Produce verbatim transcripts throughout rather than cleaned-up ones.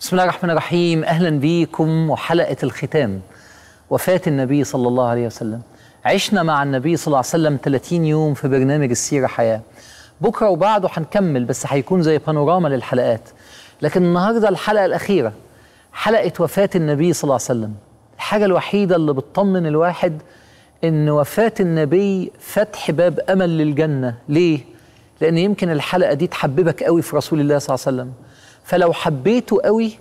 بسم الله الرحمن الرحيم. أهلا بيكم وحلقة الختام، وفاة النبي صلى الله عليه وسلم. عشنا مع النبي صلى الله عليه وسلم ثلاثين يوم في برنامج السيرة حياة. بكرة وبعده هنكمل، بس هيكون زي بانوراما للحلقات. لكن النهاردة الحلقة الأخيرة، حلقة وفاة النبي صلى الله عليه وسلم. الحاجة الوحيدة اللي بتطمن الواحد إن وفاة النبي فتح باب أمل للجنة. ليه؟ لأن يمكن الحلقة دي تحببك قوي في رسول الله صلى الله عليه وسلم، فلو حبيته قوي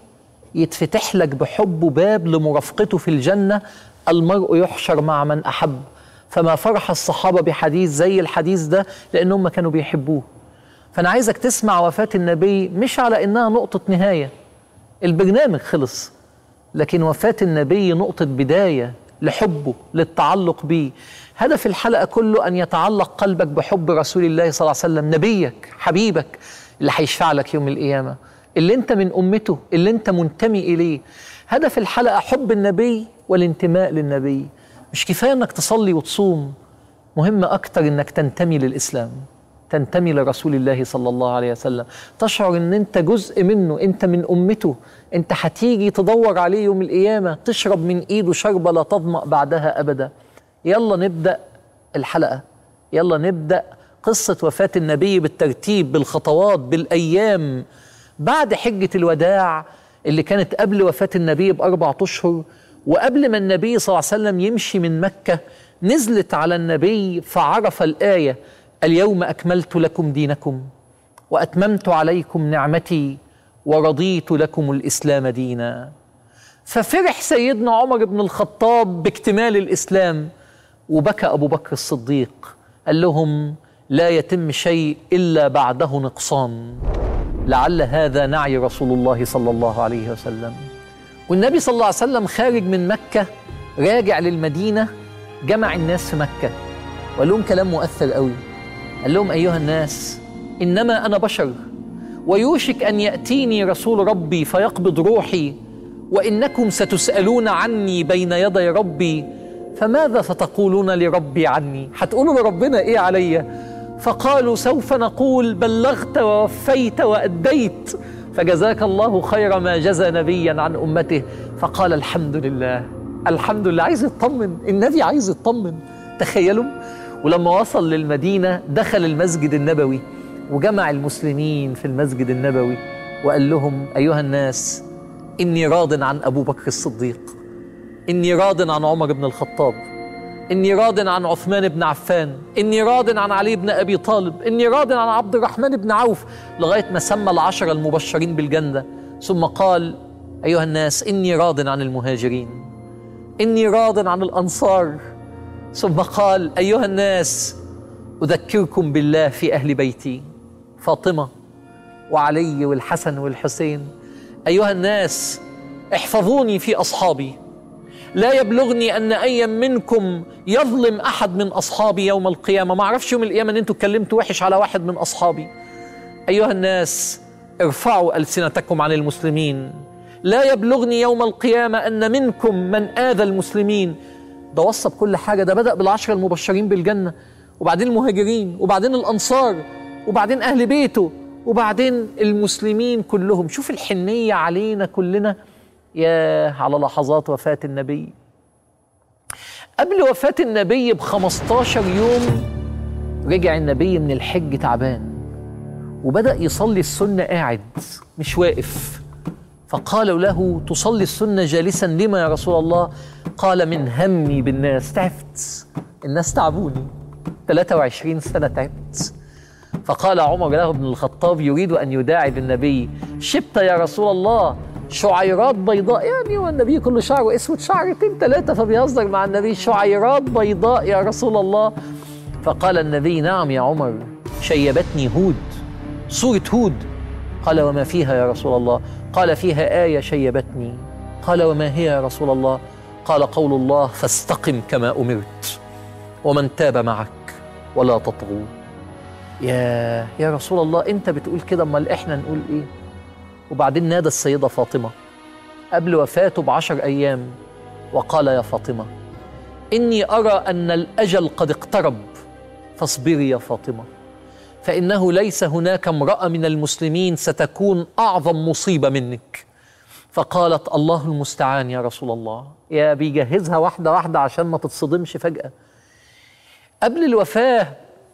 يتفتح لك بحبه باب لمرافقته في الجنة. المرء يحشر مع من أحب، فما فرح الصحابة بحديث زي الحديث ده لأنهم كانوا بيحبوه. فأنا عايزك تسمع وفاة النبي مش على إنها نقطة نهاية، البرنامج خلص، لكن وفاة النبي نقطة بداية لحبه، للتعلق بيه. هدف الحلقة كله أن يتعلق قلبك بحب رسول الله صلى الله عليه وسلم، نبيك حبيبك اللي هيشفع لك يوم القيامة، اللي انت من أمته، اللي انت منتمي إليه. هدف الحلقة حب النبي والانتماء للنبي. مش كفاية انك تصلي وتصوم، مهم أكتر انك تنتمي للإسلام، تنتمي لرسول الله صلى الله عليه وسلم، تشعر ان انت جزء منه، انت من أمته، انت هتيجي تدور عليه يوم القيامة، تشرب من ايده شربة لا تظمأ بعدها أبدا. يلا نبدأ الحلقة، يلا نبدأ قصة وفاة النبي بالترتيب، بالخطوات، بالأيام. بعد حجة الوداع اللي كانت قبل وفاة النبي بأربعة أشهر، وقبل ما النبي صلى الله عليه وسلم يمشي من مكة، نزلت على النبي فعرف الآية: اليوم أكملت لكم دينكم وأتممت عليكم نعمتي ورضيت لكم الإسلام دينا. ففرح سيدنا عمر بن الخطاب باكتمال الإسلام، وبكى أبو بكر الصديق، قال لهم: لا يتم شيء إلا بعده نقصان. لعل هذا نعي رسول الله صلى الله عليه وسلم. والنبي صلى الله عليه وسلم خارج من مكة راجع للمدينة، جمع الناس في مكة وقال لهم كلام مؤثر قوي. قال لهم: أيها الناس، إنما أنا بشر، ويوشك أن يأتيني رسول ربي فيقبض روحي، وإنكم ستسألون عني بين يدي ربي، فماذا ستقولون لربي عني؟ هتقولوا لربنا إيه عليا؟ فقالوا: سوف نقول بلغت ووفيت وأديت، فجزاك الله خير ما جزى نبيا عن أمته. فقال: الحمد لله، الحمد لله. عايز يطمن، النبي عايز يطمن. تخيلوا. ولما وصل للمدينة دخل المسجد النبوي وجمع المسلمين في المسجد النبوي وقال لهم: أيها الناس، إني راض عن أبو بكر الصديق، إني راض عن عمر بن الخطاب، إني راض عن عثمان بن عفان، إني راض عن علي بن أبي طالب، إني راض عن عبد الرحمن بن عوف، لغاية ما سمى العشرة المبشرين بالجنة. ثم قال: أيها الناس، إني راض عن المهاجرين، إني راض عن الأنصار. ثم قال: أيها الناس، أذكركم بالله في أهل بيتي، فاطمة وعلي والحسن والحسين. أيها الناس، احفظوني في أصحابي، لا يبلغني أن أي منكم يظلم أحد من أصحابي يوم القيامة. ما أعرفش يوم القيامة أن أنتوا اتكلمتوا وحش على واحد من أصحابي. أيها الناس، ارفعوا ألسنتكم عن المسلمين، لا يبلغني يوم القيامة أن منكم من آذى المسلمين. ده وصى بكل حاجة، ده بدأ بالعشرة المبشرين بالجنة، وبعدين المهاجرين، وبعدين الأنصار، وبعدين أهل بيته، وبعدين المسلمين كلهم. شوف الحنية علينا كلنا. يا على لحظات وفاة النبي. قبل وفاة النبي بخمستاشر يوم رجع النبي من الحج تعبان، وبدأ يصلي السنة قاعد مش واقف. فقالوا له: تصلي السنة جالسا لما يا رسول الله؟ قال: من همي بالناس، تعبت، الناس تعبوني، ثلاثة وعشرين سنة تعبت. فقال عمر له بن الخطاب يريد أن يداعب النبي: شبت يا رسول الله، شعيرات بيضاء. يعني هو النبي كل شعره اسود شعرتين ثلاثة، فبيهزر مع النبي: شعيرات بيضاء يا رسول الله. فقال النبي: نعم يا عمر، شيبتني هود، سورة هود. قال: وما فيها يا رسول الله؟ قال: فيها آية شيبتني. قال: وما هي يا رسول الله؟ قال: قول الله: فاستقم كما أمرت ومن تاب معك ولا تطغوا. يا يا رسول الله، انت بتقول كده، امال احنا نقول ايه؟ وبعدين نادى السيدة فاطمة قبل وفاته بعشر أيام وقال: يا فاطمة، إني أرى أن الأجل قد اقترب، فاصبري يا فاطمة، فإنه ليس هناك امرأة من المسلمين ستكون أعظم مصيبة منك. فقالت الله المستعان يا رسول الله. يا بيجهزها واحدة واحدة عشان ما تتصدمش فجأة. قبل الوفاة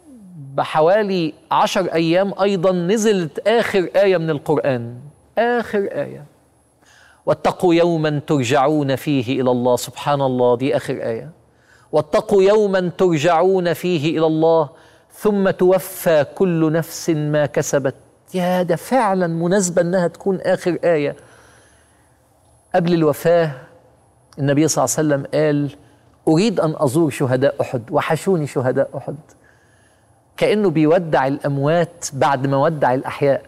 بحوالي عشر أيام أيضا نزلت آخر آية من القرآن، آخر آية: واتقوا يوما ترجعون فيه إلى الله. سبحان الله، دي آخر آية. واتقوا يوما ترجعون فيه إلى الله ثم توفى كل نفس ما كسبت. يا ده فعلا مناسبة أنها تكون آخر آية. قبل الوفاة النبي صلى الله عليه وسلم قال: أريد أن أزور شهداء أحد، وحشوني شهداء أحد. كأنه بيودع الأموات بعد ما ودع الأحياء.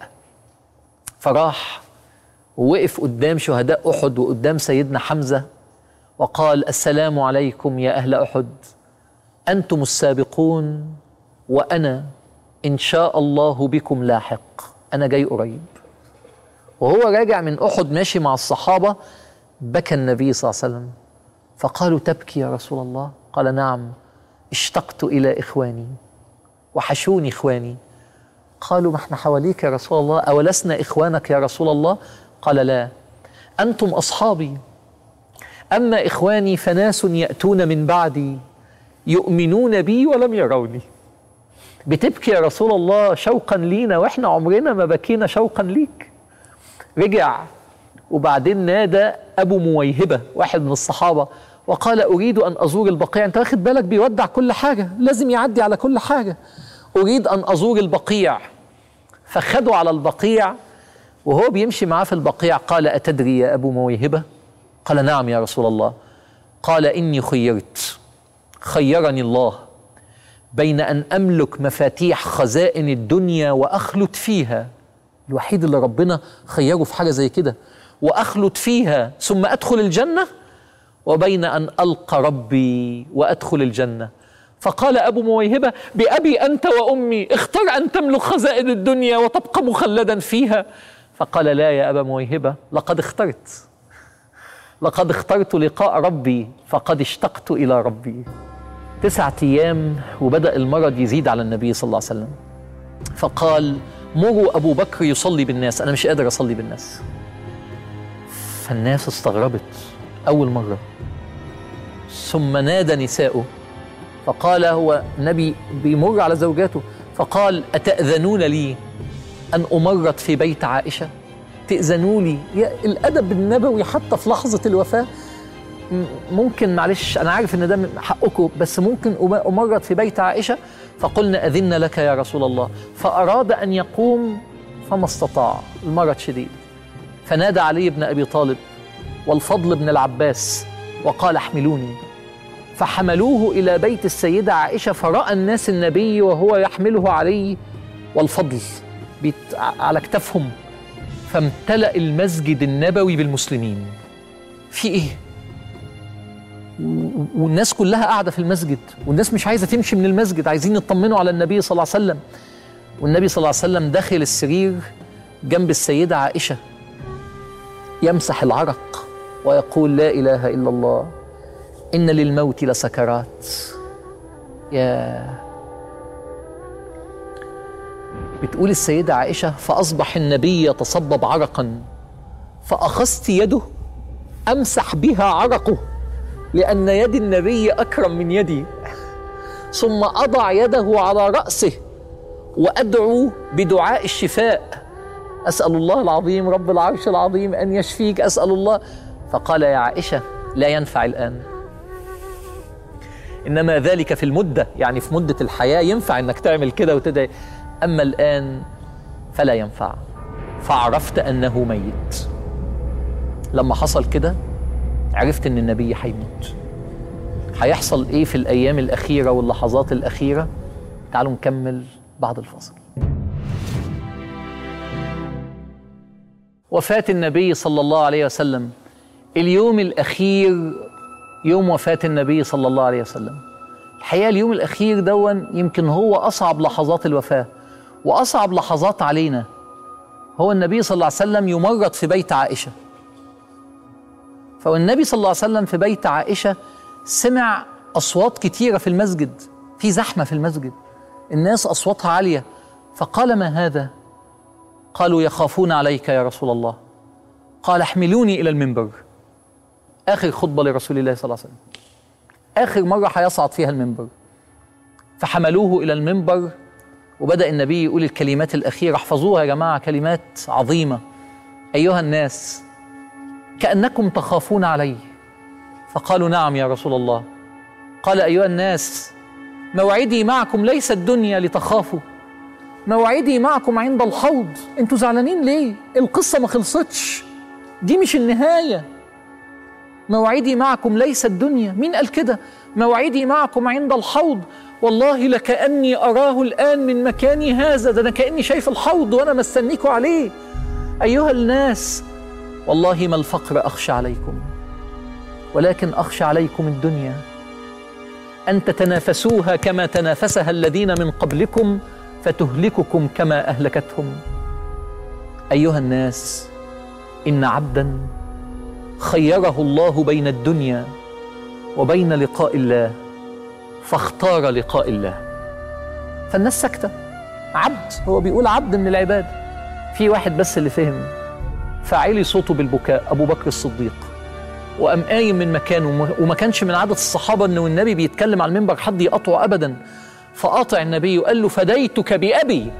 فراح ووقف قدام شهداء أحد وقدام سيدنا حمزة وقال: السلام عليكم يا أهل أحد، أنتم السابقون وأنا إن شاء الله بكم لاحق، أنا جاي قريب. وهو راجع من أحد ماشي مع الصحابة بكى النبي صلى الله عليه وسلم، فقالوا: تبكي يا رسول الله؟ قال: نعم، اشتقت إلى إخواني وحشوني إخواني. قالوا: ما احنا حواليك يا رسول الله، أولسنا إخوانك يا رسول الله؟ قال: لا، أنتم أصحابي، أما إخواني فناس يأتون من بعدي يؤمنون بي ولم يروني. بتبكي يا رسول الله شوقا لينا وإحنا عمرنا ما بكينا شوقا ليك. رجع وبعدين نادى أبو مويهبة واحد من الصحابة وقال: أريد أن أزور البقيع. أنت واخد بالك بيودع كل حاجة، لازم يعدي على كل حاجة. أريد أن أزور البقيع. فخدوا على البقيع، وهو بيمشي معاه في البقيع قال: أتدري يا أبو مويهبة؟ قال: نعم يا رسول الله. قال: إني خيرت، خيرني الله بين أن أملك مفاتيح خزائن الدنيا وأخلد فيها، الوحيد اللي ربنا خيره في حاجة زي كده، وأخلد فيها ثم أدخل الجنة، وبين أن ألقى ربي وأدخل الجنة. فقال أبو مويهبة: بأبي أنت وأمي، اختر أن تملك خزائن الدنيا وتبقى مخلدا فيها. فقال: لا يا أبا مويهبة، لقد اخترت لقد اخترت لقاء ربي، فقد اشتقت إلى ربي. تسعة أيام وبدأ المرض يزيد على النبي صلى الله عليه وسلم. فقال: مروا أبو بكر يصلي بالناس، أنا مش قادر أصلي بالناس. فالناس استغربت أول مرة. ثم نادى نساؤه فقال، هو النبي بيمر على زوجاته، فقال: أتأذنون لي أن أمرض في بيت عائشة؟ تأذنوا لي؟ يا الأدب النبوي حتى في لحظة الوفاة. ممكن معلش أنا عارف إن ده حقكم، بس ممكن أمرض في بيت عائشة؟ فقلنا: أذن لك يا رسول الله. فأراد أن يقوم فما استطاع، المرض شديد. فنادى علي بن أبي طالب والفضل بن العباس وقال: احملوني. فحملوه إلى بيت السيدة عائشة، فرأى الناس النبي وهو يحمله علي والفضل على كتفهم، فامتلأ المسجد النبوي بالمسلمين. في إيه؟ والناس كلها قاعدة في المسجد، والناس مش عايزة تمشي من المسجد، عايزين يطمنوا على النبي صلى الله عليه وسلم. والنبي صلى الله عليه وسلم داخل السرير جنب السيدة عائشة يمسح العرق ويقول: لا إله إلا الله، إن للموت لسكرات. يا بتقول السيدة عائشة: فأصبح النبي يتصبب عرقا، فأخذت يده أمسح بها عرقه، لأن يد النبي أكرم من يدي، ثم أضع يده على رأسه وأدعو بدعاء الشفاء: أسأل الله العظيم رب العرش العظيم أن يشفيك، أسأل الله. فقال: يا عائشة لا ينفع الآن، إنما ذلك في المدة، يعني في مدة الحياة ينفع إنك تعمل كده وتدعي، أما الآن فلا ينفع. فعرفت أنه ميت. لما حصل كده عرفت إن النبي هيموت. هيحصل إيه في الأيام الأخيرة واللحظات الأخيرة؟ تعالوا نكمل بعد الفاصل. وفاة النبي صلى الله عليه وسلم، اليوم الأخير يوم وفاة النبي صلى الله عليه وسلم. الحقيقة اليوم الأخير دون يمكن هو أصعب لحظات الوفاة وأصعب لحظات علينا. هو النبي صلى الله عليه وسلم يمرض في بيت عائشة، فالنبي صلى الله عليه وسلم في بيت عائشة سمع أصوات كتيرة في المسجد، في زحمة في المسجد، الناس أصواتها عالية. فقال: ما هذا؟ قالوا: يخافون عليك يا رسول الله. قال احملوني إلى المنبر. آخر خطبة لرسول الله صلى الله عليه وسلم، آخر مرة هيصعد فيها المنبر. فحملوه إلى المنبر وبدأ النبي يقول الكلمات الأخيرة. احفظوها يا جماعة، كلمات عظيمة. أيها الناس كأنكم تخافون علي. فقالوا نعم يا رسول الله. قال أيها الناس موعدي معكم ليس الدنيا لتخافوا، موعدي معكم عند الحوض. انتوا زعلانين ليه؟ القصة ما خلصتش، دي مش النهاية. موعدي معكم ليس الدنيا. مين قال كده؟ موعدي معكم عند الحوض. والله لكأني أراه الآن من مكاني هذا، ده أنا كأني شايف الحوض وأنا مستنيكوا عليه. أيها الناس والله ما الفقر أخشى عليكم، ولكن أخشى عليكم الدنيا، أن تتنافسوها كما تنافسها الذين من قبلكم فتهلككم كما أهلكتهم. أيها الناس إن عبدا خيره الله بين الدنيا وبين لقاء الله فاختار لقاء الله. فالناس ساكتة. عبد، هو بيقول عبد من العباد. في واحد بس اللي فهم، فعلي صوته بالبكاء، أبو بكر الصديق، وقام قايم من مكانه. وما كانش من عادة الصحابة أنه النبي بيتكلم على المنبر حد يقطعه أبدا. فقاطع النبي وقال له فديتك بأبي،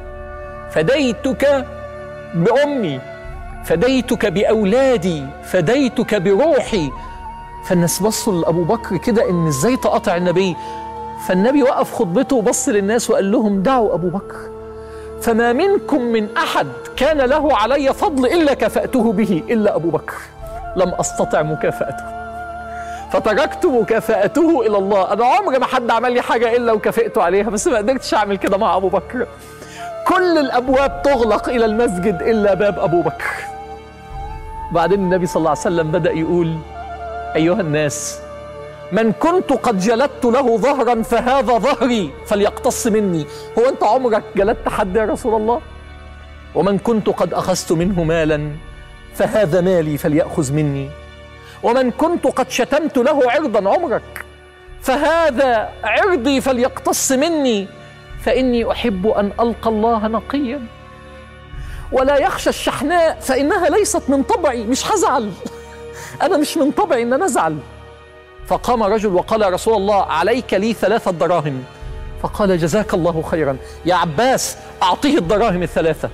فديتك بأمي، فديتك بأولادي، فديتك بروحي. فالناس بصوا لأبو بكر كده إن إزاي تقاطع النبي. فالنبي وقف خطبته وبص للناس وقال لهم دعوا أبو بكر، فما منكم من أحد كان له علي فضل إلا كفأته به إلا أبو بكر، لم أستطع مكافأته فتركت مكافأته إلى الله. أنا عمري ما حد عمل لي حاجة إلا وكافئته عليها، بس ما قدرتش أعمل كده مع أبو بكر. كل الأبواب تغلق إلى المسجد إلا باب أبو بكر. بعدين النبي صلى الله عليه وسلم بدأ يقول أيها الناس من كنت قد جلدت له ظهرا فهذا ظهري فليقتص مني. هو أنت عمرك جلدت حد يا رسول الله؟ ومن كنت قد أخذت منه مالا فهذا مالي فليأخذ مني. ومن كنت قد شتمت له عرضا، عمرك، فهذا عرضي فليقتص مني، فإني أحب أن ألقى الله نقيا ولا يخشى الشحناء فإنها ليست من طبعي. مش هزعل، أنا مش من طبعي إن أنا أزعل. فقام رجل وقال يا رسول الله عليك لي ثلاثة دراهم. فقال جزاك الله خيرا يا عباس، أعطيه الدراهم الثلاثة.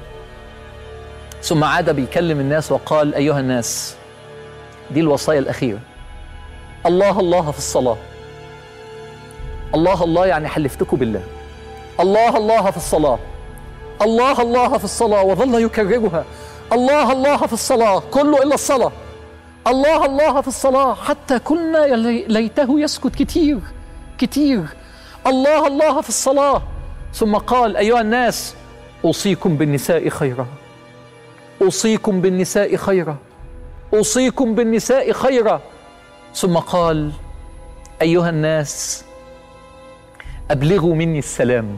ثم عاد بيكلم الناس وقال أيها الناس، دي الوصايا الأخيرة. الله الله في الصلاة. الله الله يعني حلفتكم بالله. الله الله في الصلاة، الله الله في الصلاة، وظل يكررها الله الله في الصلاة، كله إلا الصلاة. الله الله في الصلاة حتى كنا ليته يسكت كتير كتير. الله الله في الصلاة. ثم قال أيها الناس أوصيكم بالنساء خيرا، أوصيكم بالنساء خيرا، أوصيكم بالنساء خيرا. ثم قال أيها الناس أبلغوا مني السلام،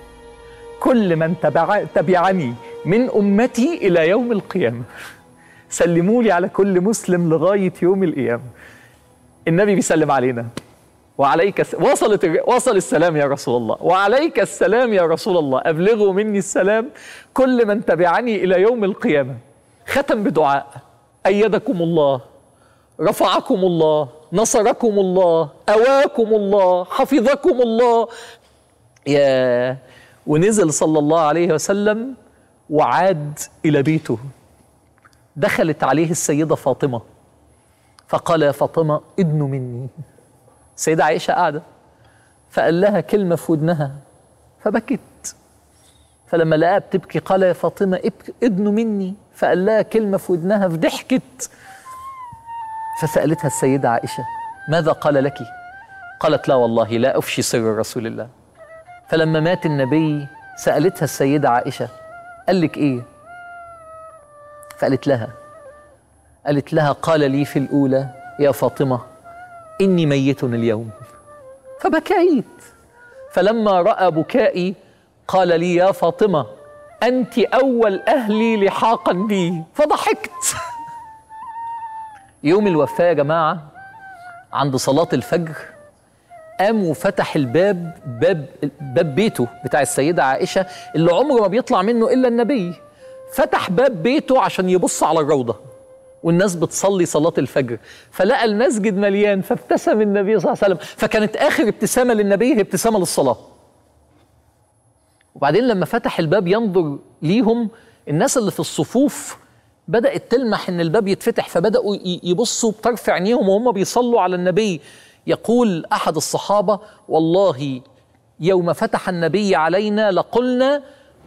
كل من تبع تبعني من أمتي إلى يوم القيامة، سلموا لي على كل مسلم لغاية يوم القيامة. النبي بيسلم علينا وعليك الس... وصلت وصل السلام يا رسول الله، وعليك السلام يا رسول الله، أبلغوا مني السلام كل من تبعني إلى يوم القيامة. ختم بدعاء أيدكم الله، رفعكم الله، نصركم الله، أواكم الله، حفظكم الله. يا ونزل صلى الله عليه وسلم وعاد إلى بيته. دخلت عليه السيدة فاطمة فقال يا فاطمة ادن مني. السيدة عائشة قاعدة فقال لها كلمة في ودنها فبكت. فلما لقاها بتبكي قال يا فاطمة ادن مني، فقال لها كلمة في ودنها فضحكت. فسألتها السيدة عائشة ماذا قال لك؟ قالت لا والله لا أفشي سر رسول الله. فلما مات النبي سألتها السيدة عائشة قال لك إيه؟ فقالت لها قالت لها قال لي في الأولى يا فاطمة إني ميت اليوم. فبكيت. فلما رأى بكائي قال لي يا فاطمة أنت أول أهلي لحاقا بي، فضحكت. يوم الوفاة يا جماعة عند صلاة الفجر قام وفتح الباب، باب باب بيته بتاع السيدة عائشة اللي عمره ما بيطلع منه إلا النبي. فتح باب بيته عشان يبص على الروضة والناس بتصلي صلاة الفجر، فلقى المسجد مليان فابتسم النبي صلى الله عليه وسلم، فكانت آخر ابتسامة للنبي هي ابتسامة للصلاة. وبعدين لما فتح الباب ينظر ليهم، الناس اللي في الصفوف بدأت تلمح إن الباب يتفتح، فبدأوا يبصوا بطرف عينيهم وهم بيصلوا على النبي. يقول أحد الصحابة: والله يوم فتح النبي علينا لقلنا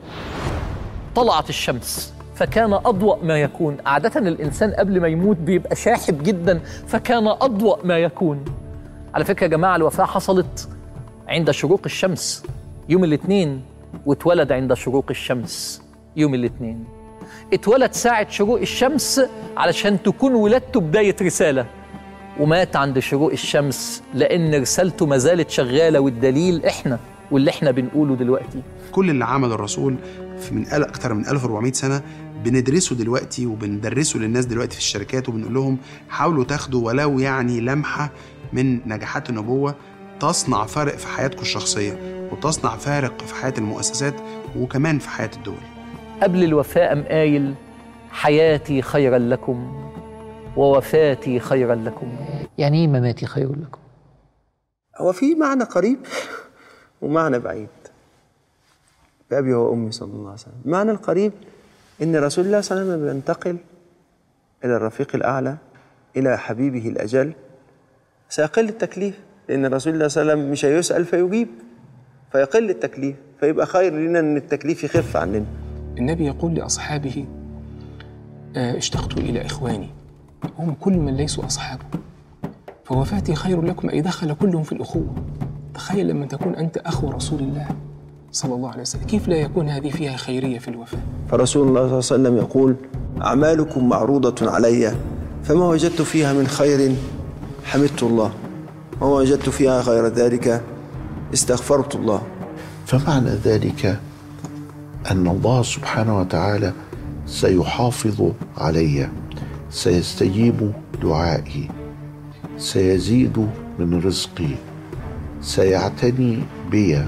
طلعت الشمس، فكان أضوأ ما يكون. عادة الإنسان قبل ما يموت بيبقى شاحب جدا، فكان أضوأ ما يكون. على فكرة يا جماعة، الوفاة حصلت عند شروق الشمس يوم الاثنين، واتولد عند شروق الشمس يوم الاثنين. اتولد ساعة شروق الشمس علشان تكون ولادته بداية رسالة، ومات عند شروق الشمس لأن رسالته ما زالت شغالة، والدليل إحنا واللي إحنا بنقوله دلوقتي. كل اللي عمله الرسول في من أكثر من ألف وأربعمائة سنة بندرسه دلوقتي وبندرسه للناس دلوقتي في الشركات، وبنقول لهم حاولوا تاخدوا ولو يعني لمحة من نجاحات النبوة تصنع فرق في حياتكم الشخصية، وتصنع فارق في حياة المؤسسات، وكمان في حياة الدول. قبل الوفاة أم قايل: حياتي خيرا لكم ووفاتي خيرا لكم. يعني ايه مماتي خير لكم؟ هو في معنى قريب ومعنى بعيد. بأبي وأمي صلى الله عليه وسلم. المعنى القريب إن رسول الله صلى الله عليه وسلم بينتقل إلى الرفيق الأعلى، إلى حبيبه الأجل، سيقل التكليف، لأن رسول الله صلى الله عليه وسلم مش هيسأل فيجيب، فيقل التكليف، فيبقى خير لنا إن التكليف يخف عننا. النبي يقول لأصحابه: اشتقت إلى إخواني، هم كل من ليسوا أصحابه، فوفاتي خير لكم، أي دخل كلهم في الأخوة. تخيل لما تكون أنت أخو رسول الله صلى الله عليه وسلم، كيف لا يكون هذه فيها خيرية في الوفاة؟ فرسول الله صلى الله عليه وسلم يقول: أعمالكم معروضة علي، فما وجدت فيها من خير حمدت الله، وما وجدت فيها غير ذلك استغفرت الله. فمعنى ذلك أن الله سبحانه وتعالى سيحافظ علي، سيستجيب دعائي، سيزيد من رزقي، سيعتني بي،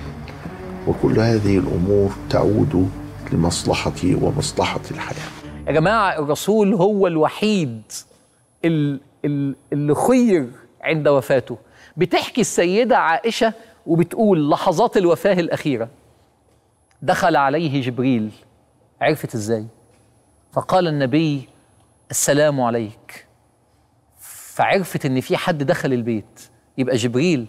وكل هذه الأمور تعود لمصلحتي ومصلحة الحياة. يا جماعة، الرسول هو الوحيد اللي خير عند وفاته. بتحكي السيدة عائشة وبتقول: لحظات الوفاة الأخيرة دخل عليه جبريل. عرفت إزاي؟ فقال النبي: السلام عليك. فعرفت إن في حد دخل البيت، يبقى جبريل.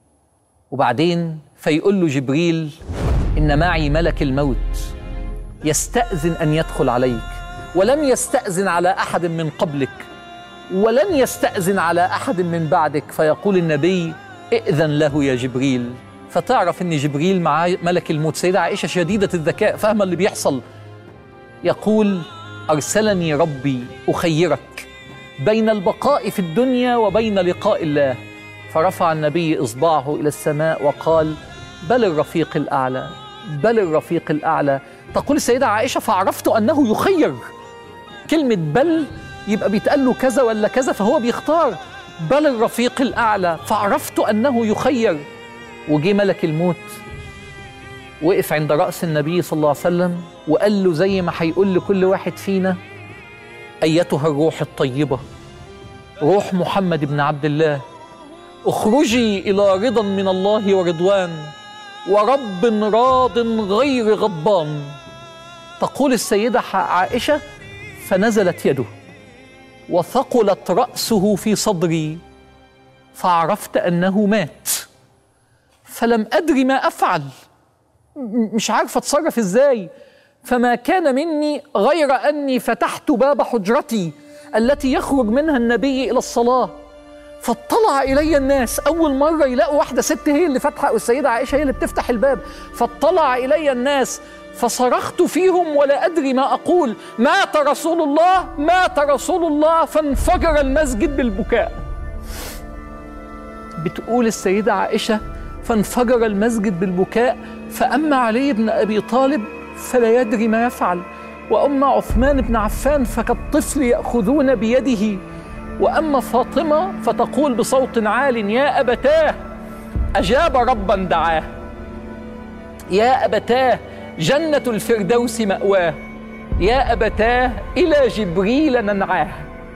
وبعدين فيقول له جبريل: إن معي ملك الموت يستأذن أن يدخل عليك، ولم يستأذن على أحد من قبلك، ولن يستأذن على أحد من بعدك. فيقول النبي: ائذن له يا جبريل. فتعرف إن جبريل معاه ملك الموت. سيدة عائشة شديدة الذكاء، فاهمة اللي بيحصل. يقول: أرسلني ربي أخيرك بين البقاء في الدنيا وبين لقاء الله. فرفع النبي إصبعه إلى السماء وقال: بل الرفيق الأعلى، بل الرفيق الأعلى. تقول السيدة عائشة: فعرفت أنه يخير. كلمة بل يبقى بيتقال له كذا ولا كذا، فهو بيختار بل الرفيق الأعلى. فعرفت أنه يخير. وجي ملك الموت وقف عند رأس النبي صلى الله عليه وسلم وقال له زي ما هيقول لكل واحد فينا: أيتها الروح الطيبة، روح محمد بن عبد الله، اخرجي إلى رضا من الله ورضوان ورب راض غير غضبان. تقول السيدة عائشة: فنزلت يده وثقلت رأسه في صدري، فعرفت أنه مات، فلم أدري ما أفعل، مش عارفة أتصرف إزاي. فما كان مني غير أني فتحت باب حجرتي التي يخرج منها النبي إلى الصلاة، فاطلع إلي الناس. أول مرة يلاقوا واحدة ست هي اللي فتحة، والسيدة عائشة هي اللي بتفتح الباب. فاطلع إلي الناس فصرخت فيهم ولا أدري ما أقول: مات رسول الله، مات رسول الله. فانفجر المسجد بالبكاء. بتقول السيدة عائشة: فانفجر المسجد بالبكاء. فأما علي بن أبي طالب فلا يدري ما يفعل، وأما عثمان بن عفان فكالطفل يأخذون بيده، وأما فاطمة فتقول بصوت عال: يا أبتاه، أجاب ربا دعاه، يا أبتاه، جنة الفردوس مأواه. يا أبتاه إلى جبريل ننعاه.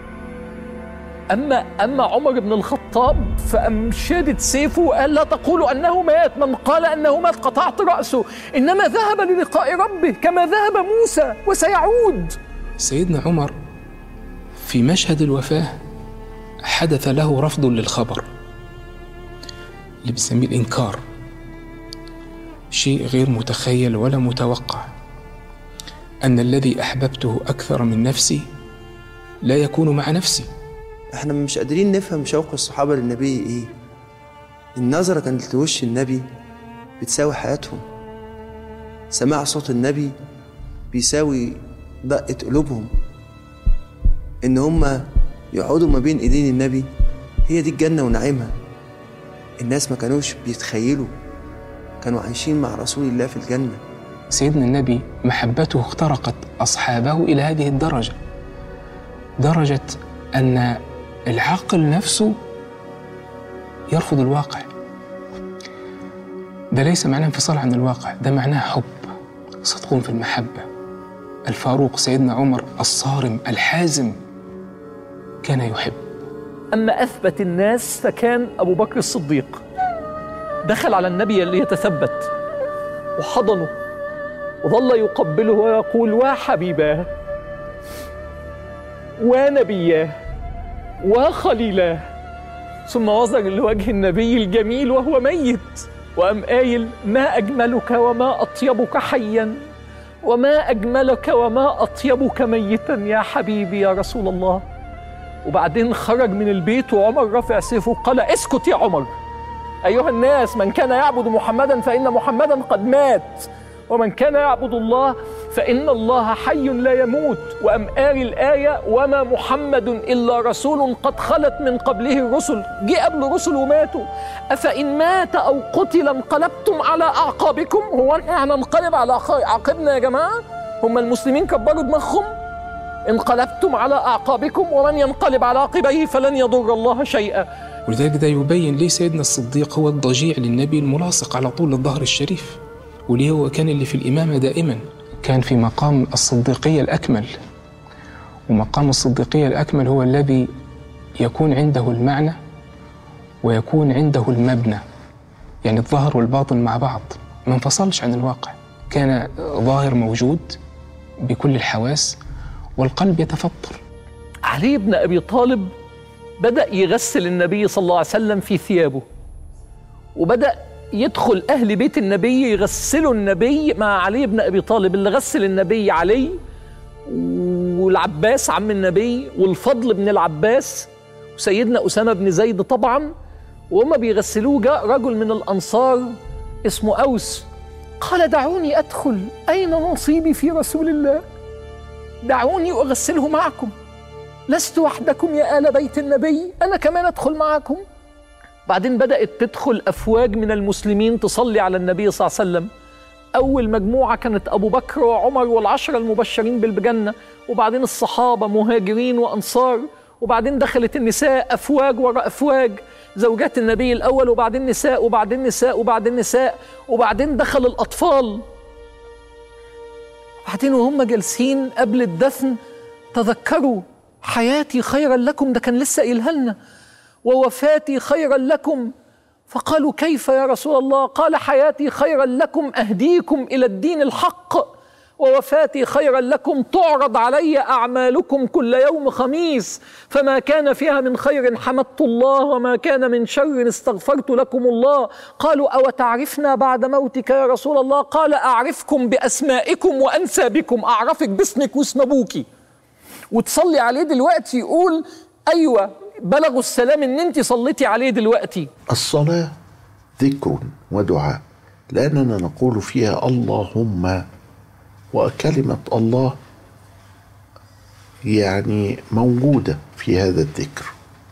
أما أما عمر بن الخطاب فأم شادد سيفه وقال لا تقولوا أنه مات، من قال أنه مات قطعت رأسه، إنما ذهب للقاء ربه كما ذهب موسى وسيعود. سيدنا عمر في مشهد الوفاة حدث له رفض للخبر اللي بنسميه الإنكار، شيء غير متخيل ولا متوقع، أن الذي أحببته أكثر من نفسي لا يكون مع نفسي. احنا مش قادرين نفهم شوق الصحابة للنبي ايه. النظرة كانت لوش النبي بتساوي حياتهم، سماع صوت النبي بيساوي دقة قلوبهم، ان هم يقعدوا ما بين ايدين النبي هي دي الجنة ونعيمها. الناس ما كانوش بيتخيلوا، كانوا عايشين مع رسول الله في الجنة. سيدنا النبي محبته اخترقت أصحابه إلى هذه الدرجة، درجة أن العقل نفسه يرفض الواقع. ده ليس معناه انفصال عن الواقع، ده معناه حب، صدق في المحبة. الفاروق سيدنا عمر الصارم الحازم كان يحب. أما أثبت الناس فكان أبو بكر الصديق، دخل على النبي ليتثبت وحضنه وظل يقبله ويقول وحبيباه ونبياه وخليلاه، ثم وزر لوجه النبي الجميل وهو ميت وأم قايل ما أجملك وما أطيبك حيا وما أجملك وما أطيبك ميتا يا حبيبي يا رسول الله. وبعدين خرج من البيت وعمر رفع سيفه قال اسكت يا عمر، أيها الناس من كان يعبد محمدا فإن محمدا قد مات، ومن كان يعبد الله فإن الله حي لا يموت. وأم قال الآية وما محمد إلا رسول قد خلت من قبله الرسل، جه قبل رسل وماتوا، أفإن مات أو قتل انقلبتم على أعقابكم. هو احنا هننقلب على عقبنا يا جماعة؟ هم المسلمين كبروا دماغهم؟ انقلبتم على أعقابكم ومن ينقلب على عقبيه فلن يضر الله شيئا. ولذلك ده يبين ليه سيدنا الصديق هو الضجيع للنبي الملاصق على طول الظهر الشريف، وليه هو كان اللي في الإمامة دائما، كان في مقام الصديقية الأكمل. ومقام الصديقية الأكمل هو الذي يكون عنده المعنى ويكون عنده المبنى، يعني الظاهر والباطن مع بعض، ما انفصلش عن الواقع، كان ظاهر موجود بكل الحواس والقلب يتفطر. علي بن أبي طالب بدأ يغسل النبي صلى الله عليه وسلم في ثيابه، وبدأ يدخل أهل بيت النبي يغسلوا النبي مع علي بن أبي طالب. اللي غسل النبي علي والعباس عم النبي والفضل بن العباس وسيدنا أسامة بن زيد طبعا. وهم بيغسلوه جاء رجل من الأنصار اسمه أوس قال دعوني أدخل، أين نصيبي في رسول الله؟ دعوني أغسله معكم، لست وحدكم يا آل بيت النبي، أنا كمان أدخل معكم. بعدين بدأت تدخل أفواج من المسلمين تصلي على النبي صلى الله عليه وسلم. أول مجموعة كانت أبو بكر وعمر والعشرة المبشرين بالجنة، وبعدين الصحابة مهاجرين وأنصار، وبعدين دخلت النساء أفواج وراء أفواج، زوجات النبي الأول وبعدين نساء وبعدين نساء وبعدين نساء، وبعدين دخل الأطفال. وبعدين وهم جالسين قبل الدفن تذكروا حياتي خيرا لكم، ده كان لسه قايلها لنا، ووفاتي خيرا لكم. فقالوا كيف يا رسول الله؟ قال حياتي خيرا لكم أهديكم إلى الدين الحق، ووفاتي خيرا لكم تعرض علي أعمالكم كل يوم خميس، فما كان فيها من خير حمدت الله وما كان من شر استغفرت لكم الله. قالوا أو تعرفنا بعد موتك يا رسول الله؟ قال أعرفكم بأسمائكم وأنسابكم، أعرفك باسمك واسم أبوكي، وتصلي عليه دلوقتي يقول أيوة بلغوا السلام إن أنت صليتي عليه دلوقتي. الصلاة ذكر ودعاء، لأننا نقول فيها اللهم، وكلمة الله يعني موجودة في هذا الذكر،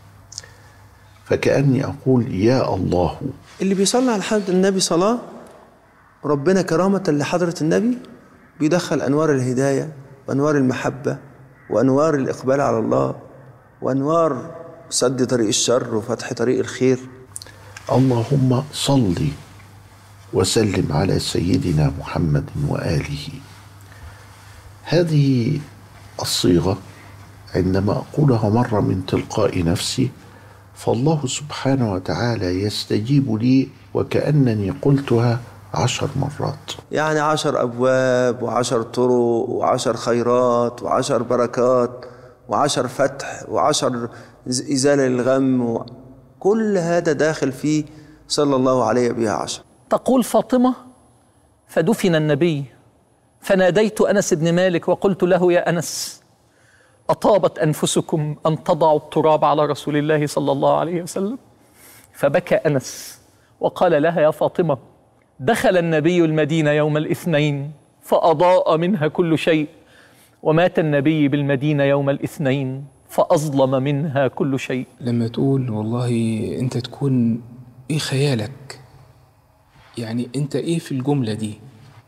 فكأني أقول يا الله. اللي بيصلي على حضرة النبي صلاة ربنا كرامة لحضرة النبي بيدخل أنوار الهداية وأنوار المحبة وأنوار الإقبال على الله وأنوار سد طريق الشر وفتح طريق الخير. اللهم صل وسلم على سيدنا محمد وآله. هذه الصيغة عندما أقولها مرة من تلقاء نفسي فالله سبحانه وتعالى يستجيب لي وكأنني قلتها عشر مرات. يعني عشر أبواب وعشر طرق وعشر خيرات وعشر بركات وعشر فتح وعشر إزالة للغم، كل هذا داخل فيه صلى الله عليه بها عشر. تقول فاطمة: فدفن النبي فناديت أنس بن مالك وقلت له: يا أنس، أطابت أنفسكم أن تضعوا التراب على رسول الله صلى الله عليه وسلم؟ فبكى أنس وقال لها: يا فاطمة، دخل النبي المدينة يوم الاثنين فأضاء منها كل شيء، ومات النبي بالمدينة يوم الاثنين فأظلم منها كل شيء. لما تقول والله أنت تكون إيه خيالك، يعني أنت إيه في الجملة دي؟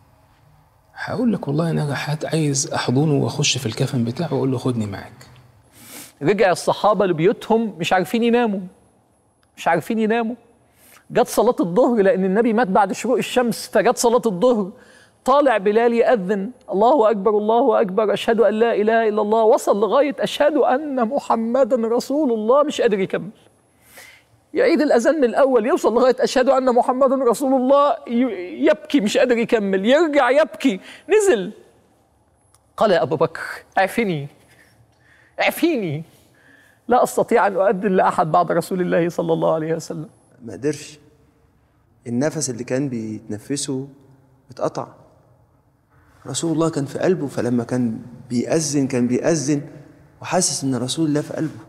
هقول لك والله أنا عايز أحضنه وأخش في الكفن بتاعه وأقول له خدني معاك. رجع الصحابة لبيوتهم مش عارفين يناموا، مش عارفين يناموا. جت صلاة الظهر لأن النبي مات بعد شروق الشمس، فجت صلاة الظهر، طالع بلال يأذن: الله أكبر الله أكبر أشهد أن لا إله إلا الله، وصل لغاية أشهد أن محمدا رسول الله، مش قادر يكمل. يعيد الأذان من الأول، يوصل لغاية أشهد أن محمدا رسول الله، يبكي مش قادر يكمل، يرجع يبكي، نزل. قال: يا أبا بكر، اعفني اعفيني، لا أستطيع أن أؤذن لأحد بعد رسول الله صلى الله عليه وسلم. ما قدرش، النفس اللي كان بيتنفسه اتقطع. رسول الله كان في قلبه، فلما كان بيأذن كان بيأذن وحاسس ان رسول الله في قلبه.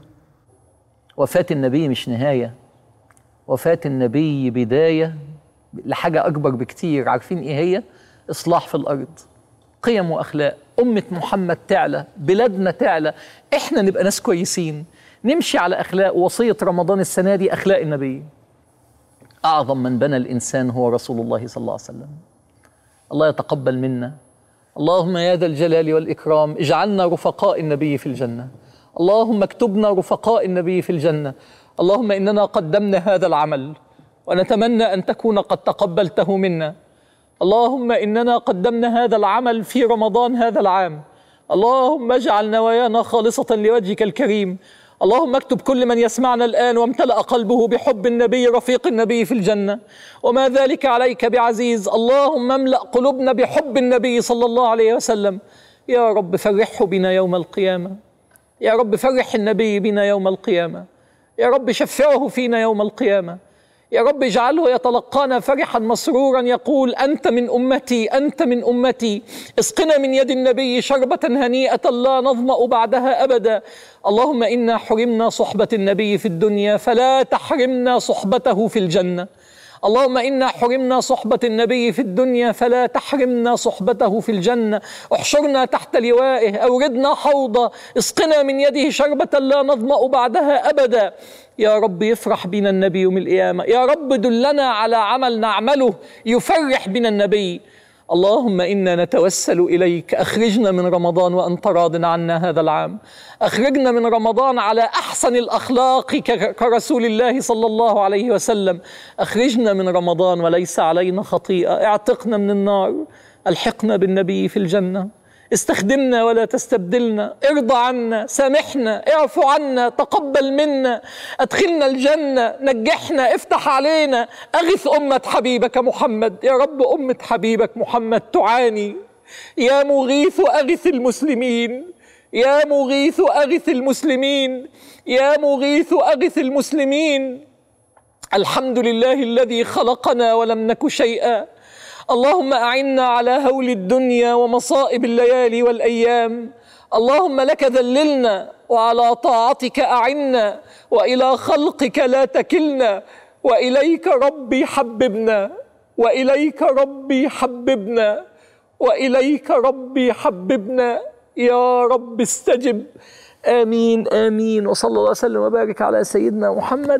وفاة النبي مش نهاية، وفاة النبي بداية لحاجة أكبر بكتير. عارفين إيه هي؟ إصلاح في الأرض، قيم وأخلاق، أمة محمد تعلى، بلادنا تعلى، إحنا نبقى ناس كويسين، نمشي على أخلاق. وصية رمضان السنة دي أخلاق النبي. أعظم من بنى الإنسان هو رسول الله صلى الله عليه وسلم. الله يتقبل منا. اللهم يا ذا الجلال والإكرام اجعلنا رفقاء النبي في الجنة. اللهم اكتبنا رفقاء النبي في الجنة. اللهم إننا قدمنا هذا العمل ونتمنى أن تكون قد تقبلته منا. اللهم إننا قدمنا هذا العمل في رمضان هذا العام. اللهم اجعل نوايانا خالصة لوجهك الكريم. اللهم اكتب كل من يسمعنا الآن وامتلأ قلبه بحب النبي رفيق النبي في الجنة، وما ذلك عليك بعزيز. اللهم املأ قلوبنا بحب النبي صلى الله عليه وسلم. يا رب فرحه بنا يوم القيامة، يا رب فرح النبي بنا يوم القيامة، يا رب شفعه فينا يوم القيامة، يا رب اجعله يتلقانا فرحا مسرورا يقول: أنت من أمتي أنت من أمتي، اسقنا من يد النبي شربة هنيئة لا نظمأ بعدها أبدا. اللهم إنا حرمنا صحبة النبي في الدنيا فلا تحرمنا صحبته في الجنة. اللهم إنا حرمنا صحبة النبي في الدنيا فلا تحرمنا صحبته في الجنة. احشرنا تحت لوائه، أوردنا حوضه، اسقنا من يده شربة لا نظمأ بعدها أبدا. يا رب يفرح بنا النبي يوم القيامة، يا رب دلنا على عمل نعمله يفرح بنا النبي. اللهم إنا نتوسل إليك، أخرجنا من رمضان وأنت راض عنا هذا العام، أخرجنا من رمضان على أحسن الأخلاق كرسول الله صلى الله عليه وسلم، أخرجنا من رمضان وليس علينا خطيئة، اعتقنا من النار، ألحقنا بالنبي في الجنة، استخدمنا ولا تستبدلنا، ارضى عنا، سامحنا، اعفو عنا، تقبل منا، ادخلنا الجنة، نجحنا، افتح علينا، اغث أمة حبيبك محمد. يا رب أمة حبيبك محمد تعاني، يا مغيث أغث المسلمين، يا مغيث أغث المسلمين، يا مغيث أغث المسلمين. الحمد لله الذي خلقنا ولم نك شيئا. اللهم أعنا على هول الدنيا ومصائب الليالي والأيام. اللهم لك ذللنا وعلى طاعتك أعنا، وإلى خلقك لا تكلنا، وإليك ربي حببنا، وإليك ربي حببنا، وإليك ربي حببنا. يا رب استجب. آمين آمين. وصلى الله وسلم وبارك على سيدنا محمد.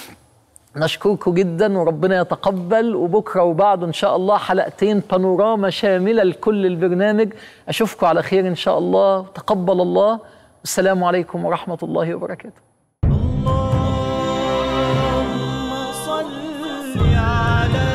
نشكركم جدا وربنا يتقبل، وبكره وبعده ان شاء الله حلقتين بانوراما شامله لكل البرنامج. اشوفكم على خير ان شاء الله. تقبل الله. والسلام عليكم ورحمه الله وبركاته. اللهم صل على